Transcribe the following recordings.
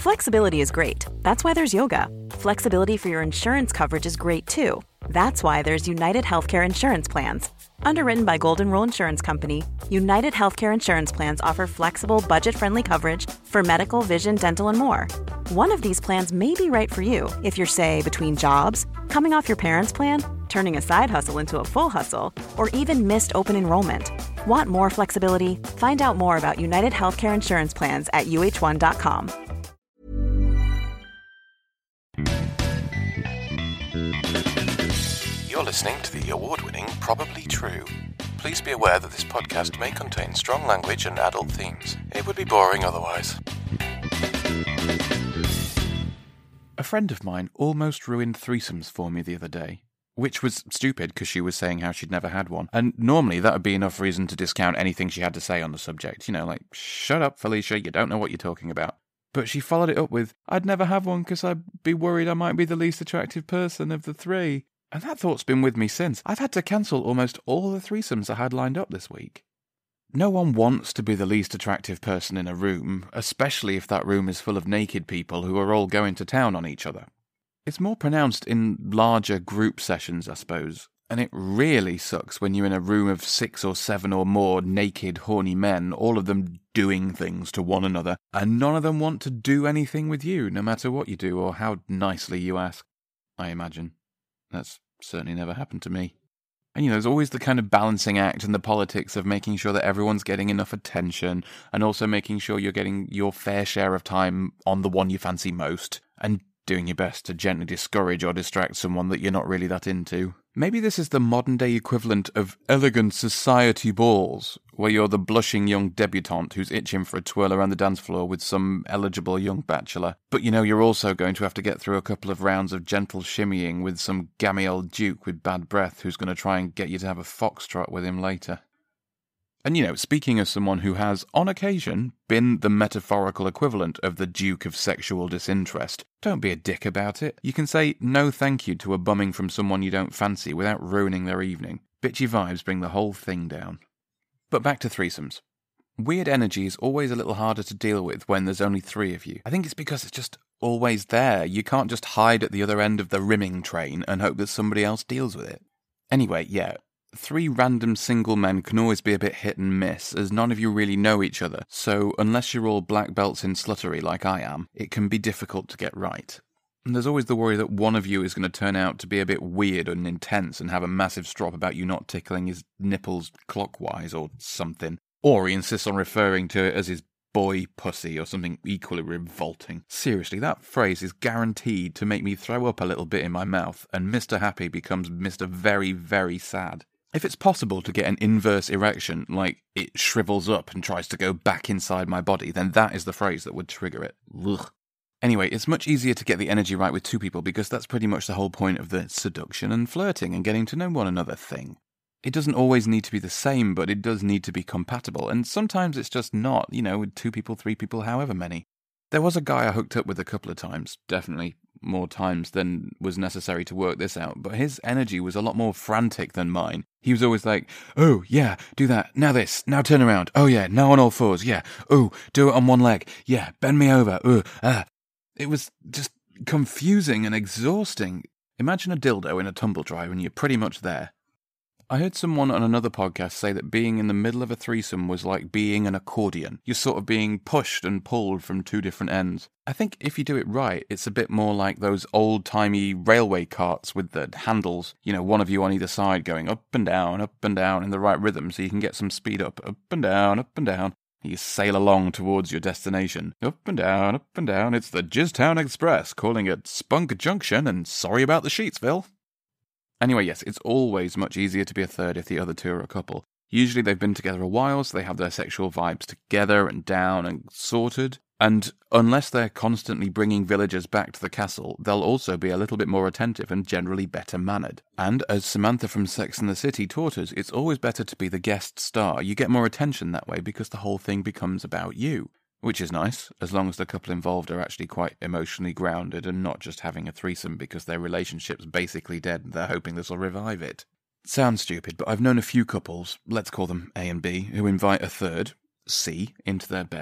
Flexibility is great. That's why there's yoga. Flexibility for your insurance coverage is great too. That's why there's United Healthcare Insurance Plans. Underwritten by Golden Rule Insurance Company, United Healthcare Insurance Plans offer flexible, budget-friendly coverage for medical, vision, dental, and more. One of these plans may be right for you if you're, say, between jobs, coming off your parents' plan, turning a side hustle into a full hustle, or even missed open enrollment. Want more flexibility? Find out more about United Healthcare Insurance Plans at uh1.com. You're listening to the award-winning Probably True. Please be aware that this podcast may contain strong language and adult themes. It would be boring otherwise. A friend of mine almost ruined threesomes for me the other day, which was stupid because she was saying how she'd never had one. And normally that would be enough reason to discount anything she had to say on the subject. You know, like, shut up, Felicia, you don't know what you're talking about. But she followed it up with, I'd never have one because I'd be worried I might be the least attractive person of the three. And that thought's been with me since. I've had to cancel almost all the threesomes I had lined up this week. No one wants to be the least attractive person in a room, especially if that room is full of naked people who are all going to town on each other. It's more pronounced in larger group sessions, I suppose, and it really sucks when you're in a room of 6 or 7 or more naked, horny men, all of them doing things to one another, and none of them want to do anything with you, no matter what you do or how nicely you ask, I imagine. That's certainly never happened to me. And, there's always the kind of balancing act and the politics of making sure that everyone's getting enough attention and also making sure you're getting your fair share of time on the one you fancy most and doing your best to gently discourage or distract someone that you're not really that into. Maybe this is the modern-day equivalent of elegant society balls, where you're the blushing young debutante who's itching for a twirl around the dance floor with some eligible young bachelor. But you're also going to have to get through a couple of rounds of gentle shimmying with some gammy old duke with bad breath who's going to try and get you to have a foxtrot with him later. And speaking as someone who has, on occasion, been the metaphorical equivalent of the Duke of Sexual Disinterest, don't be a dick about it. You can say no thank you to a bumming from someone you don't fancy without ruining their evening. Bitchy vibes bring the whole thing down. But back to threesomes. Weird energy is always a little harder to deal with when there's only 3 of you. I think it's because it's just always there. You can't just hide at the other end of the rimming train and hope that somebody else deals with it. Anyway, 3 random single men can always be a bit hit and miss, as none of you really know each other, so unless you're all black belts in sluttery like I am, it can be difficult to get right. And there's always the worry that one of you is going to turn out to be a bit weird and intense and have a massive strop about you not tickling his nipples clockwise or something. Or he insists on referring to it as his boy pussy or something equally revolting. Seriously, that phrase is guaranteed to make me throw up a little bit in my mouth, and Mr. Happy becomes Mr. Very, very sad. If it's possible to get an inverse erection, like it shrivels up and tries to go back inside my body, then that is the phrase that would trigger it. Ugh. Anyway, it's much easier to get the energy right with 2 people because that's pretty much the whole point of the seduction and flirting and getting to know one another thing. It doesn't always need to be the same, but it does need to be compatible, and sometimes it's just not, with 2 people, 3 people, however many. There was a guy I hooked up with a couple of times, definitely more times than was necessary to work this out, but his energy was a lot more frantic than mine. He was always like, oh, yeah, do that, now this, now turn around, oh yeah, now on all fours, yeah, oh, do it on one leg, yeah, bend me over, It was just confusing and exhausting. Imagine a dildo in a tumble dryer and you're pretty much there. I heard someone on another podcast say that being in the middle of a threesome was like being an accordion. You're sort of being pushed and pulled from 2 different ends. I think if you do it right, it's a bit more like those old-timey railway carts with the handles, one of you on either side going up and down in the right rhythm so you can get some speed up and down, up and down. You sail along towards your destination. Up and down, it's the Jizztown Express calling at Spunk Junction and sorry about the Sheetsville. Anyway, yes, it's always much easier to be a third if the other 2 are a couple. Usually they've been together a while, so they have their sexual vibes together and down and sorted. And unless they're constantly bringing villagers back to the castle, they'll also be a little bit more attentive and generally better mannered. And as Samantha from Sex and the City taught us, it's always better to be the guest star. You get more attention that way because the whole thing becomes about you. Which is nice, as long as the couple involved are actually quite emotionally grounded and not just having a threesome because their relationship's basically dead and they're hoping this'll revive it. Sounds stupid, but I've known a few couples, let's call them A and B, who invite a third, C, into their bed,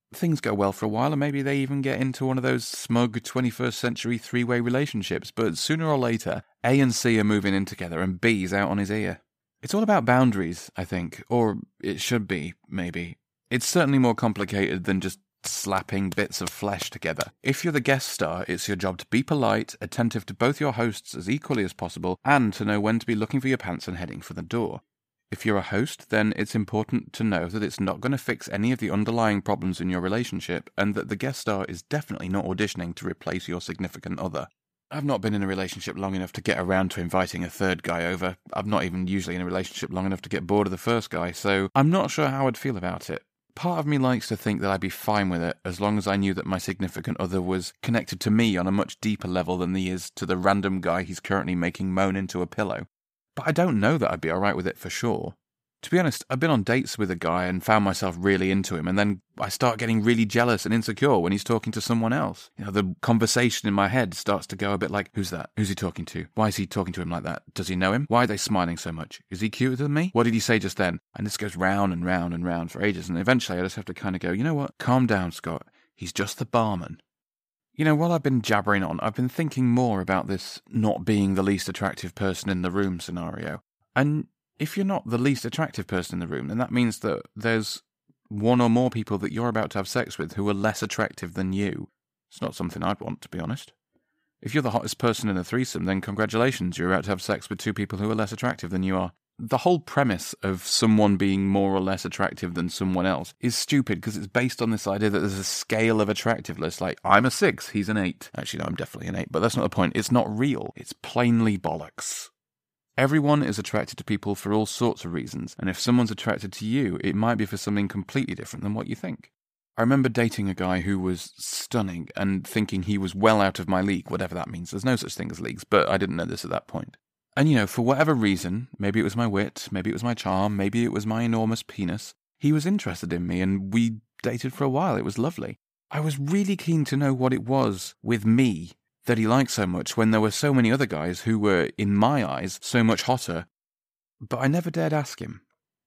things go well for a while, and maybe they even get into one of those smug 21st century three-way relationships, but sooner or later, A and C are moving in together and B's out on his ear. It's all about boundaries, I think, or it should be, maybe. It's certainly more complicated than just slapping bits of flesh together. If you're the guest star, it's your job to be polite, attentive to both your hosts as equally as possible, and to know when to be looking for your pants and heading for the door. If you're a host, then it's important to know that it's not going to fix any of the underlying problems in your relationship, and that the guest star is definitely not auditioning to replace your significant other. I've not been in a relationship long enough to get around to inviting a third guy over. I'm not even usually in a relationship long enough to get bored of the first guy, so I'm not sure how I'd feel about it. Part of me likes to think that I'd be fine with it, as long as I knew that my significant other was connected to me on a much deeper level than he is to the random guy he's currently making moan into a pillow. But I don't know that I'd be alright with it for sure. To be honest, I've been on dates with a guy and found myself really into him, and then I start getting really jealous and insecure when he's talking to someone else. The conversation in my head starts to go a bit like, who's that? Who's he talking to? Why is he talking to him like that? Does he know him? Why are they smiling so much? Is he cuter than me? What did he say just then? And this goes round and round and round for ages, and eventually I just have to kind of go, you know what? Calm down, Scott. He's just the barman. While I've been jabbering on, I've been thinking more about this not being the least attractive person in the room scenario. And if you're not the least attractive person in the room, then that means that there's one or more people that you're about to have sex with who are less attractive than you. It's not something I'd want, to be honest. If you're the hottest person in a threesome, then congratulations, you're about to have sex with two people who are less attractive than you are. The whole premise of someone being more or less attractive than someone else is stupid because it's based on this idea that there's a scale of attractiveness, like, I'm a 6, he's an 8. Actually, no, I'm definitely an 8, but that's not the point. It's not real. It's plainly bollocks. Everyone is attracted to people for all sorts of reasons, and if someone's attracted to you, it might be for something completely different than what you think. I remember dating a guy who was stunning and thinking he was well out of my league, whatever that means. There's no such thing as leagues, but I didn't know this at that point. And for whatever reason, maybe it was my wit, maybe it was my charm, maybe it was my enormous penis, he was interested in me and we dated for a while. It was lovely. I was really keen to know what it was with me that he liked so much when there were so many other guys who were, in my eyes, so much hotter. But I never dared ask him.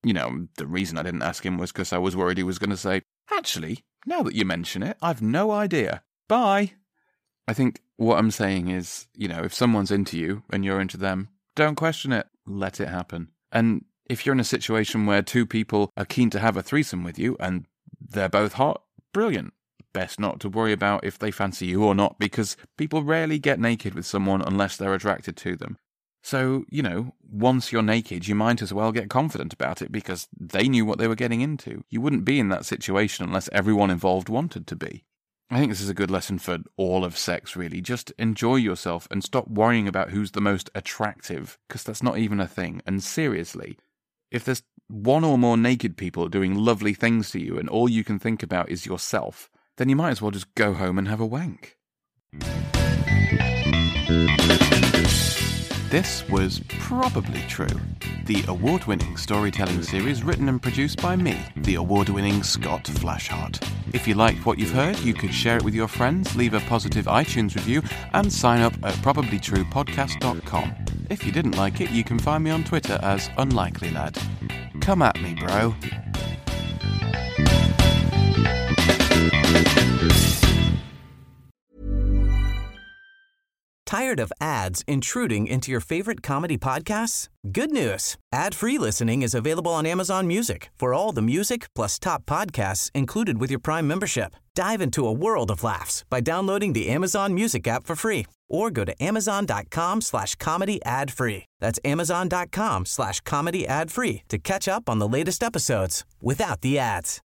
The reason I didn't ask him was because I was worried he was going to say, actually, now that you mention it, I've no idea. Bye. I think what I'm saying is, if someone's into you and you're into them, don't question it. Let it happen. And if you're in a situation where two people are keen to have a threesome with you and they're both hot, brilliant. Best not to worry about if they fancy you or not, because people rarely get naked with someone unless they're attracted to them. So, once you're naked, you might as well get confident about it because they knew what they were getting into. You wouldn't be in that situation unless everyone involved wanted to be. I think this is a good lesson for all of sex, really. Just enjoy yourself and stop worrying about who's the most attractive, because that's not even a thing. And seriously, if there's one or more naked people doing lovely things to you and all you can think about is yourself, then you might as well just go home and have a wank. This was Probably True, the award-winning storytelling series written and produced by me, the award-winning Scott Flashheart. If you liked what you've heard, you could share it with your friends, leave a positive iTunes review, and sign up at probablytruepodcast.com. If you didn't like it, you can find me on Twitter as UnlikelyLad. Come at me, bro. Tired of ads intruding into your favorite comedy podcasts? Good news. Ad-free listening is available on Amazon Music for all the music plus top podcasts included with your Prime membership. Dive into a world of laughs by downloading the Amazon Music app for free or go to amazon.com/comedy ad-free. That's amazon.com/comedy ad-free to catch up on the latest episodes without the ads.